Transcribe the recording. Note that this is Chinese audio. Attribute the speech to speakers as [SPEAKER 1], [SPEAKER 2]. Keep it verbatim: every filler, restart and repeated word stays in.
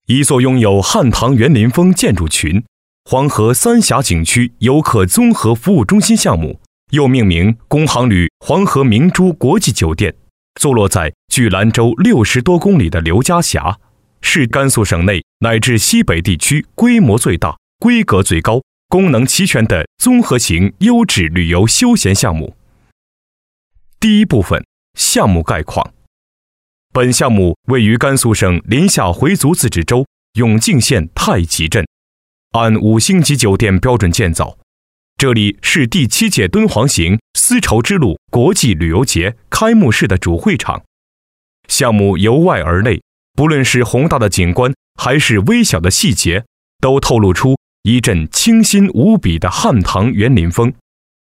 [SPEAKER 1] 一座拥有汉唐园林风建筑群黄河三峡景区游客综合服务中心项目，又命名工行旅黄河明珠国际酒店，坐落在距兰州六十多公里的刘家峡，是甘肃省内乃至西北地区规模最大、规格最高、功能齐全的综合型优质旅游休闲项目。第一部分，项目概况。本项目位于甘肃省临夏回族自治州永靖县太吉镇，按五星级酒店标准建造。这里是第七届敦煌行丝绸之路国际旅游节开幕式的主会场。项目由外而内，不论是宏大的景观还是微小的细节，都透露出一阵清新无比的汉唐园林风。